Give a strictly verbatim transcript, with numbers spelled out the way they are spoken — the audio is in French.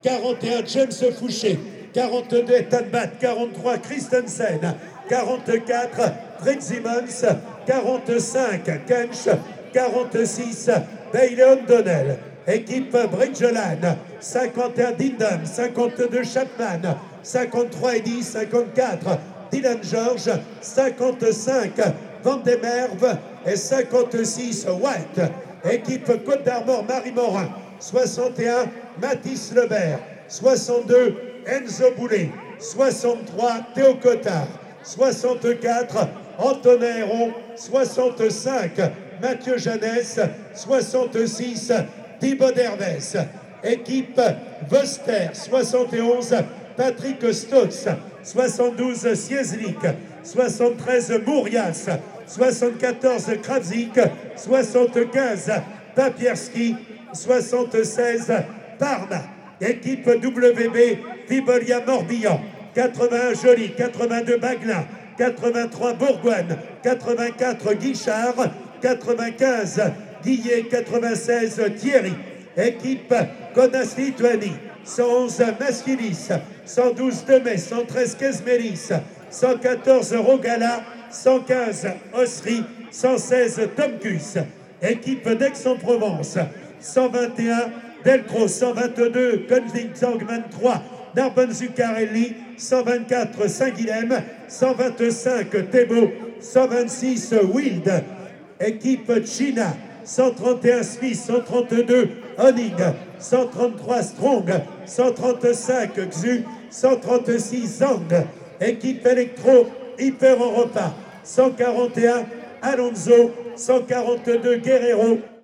quarante et un, James Fouché. quarante-deux, Ethan Batt. quarante-trois, Christensen. quarante-quatre, Fred Simmons. quarante-cinq, Kench. quarante-six, Bailey O'Donnell. Équipe Bridgeland. cinquante et un, Dindam. cinquante-deux, Chapman. cinquante-trois, Eddy. cinquante-quatre, Dylan George. cinquante-cinq, Van de Merve. Et cinquante-six, White. Équipe Côte d'Armor, Marie Morin. soixante et un, Mathis Lebert. soixante-deux, Enzo Boulet. soixante-trois, Théo Cotard. soixante-quatre, Antonin Héron. soixante-cinq, Mathieu Jeannès. soixante-six, Thibaut Dervès. Équipe Voster. soixante et onze, Patrick Stotz. soixante-douze, Siezlik. soixante-treize, Mourias. soixante-quatorze, Kravzik. soixante-quinze, Papierski. soixante-seize, Parma. Équipe W B, Vibolia Morbihan. quatre-vingt-un, Joly. quatre-vingt-deux, Baglin. quatre-vingt-trois, Bourgogne. quatre-vingt-quatre, Guichard. quatre-vingt-quinze, Guillet. quatre-vingt-seize, Thierry. Équipe Kaunas-Lituanie. cent onze, Maskilis. cent douze, Demey. cent treize, Kesmelis. cent quatorze, Rogala. cent quinze, Osri. cent seize, Tomkus. Équipe d'Aix-en-Provence. cent vingt et un, Delcros. cent vingt-deux, Koenigsegg trois, Narbonne Zuccarelli. cent vingt-quatre, Saint-Guilhem. cent vingt-cinq, Thébault. cent vingt-six, Wild. Équipe China. cent trente et un, Smith. cent trente-deux, Honig. cent trente-trois, Strong. cent trente-cinq, Xu. cent trente-six, Zang. Équipe Electro, Hyper Europa. cent quarante et un, Alonso. cent quarante-deux, Guerrero.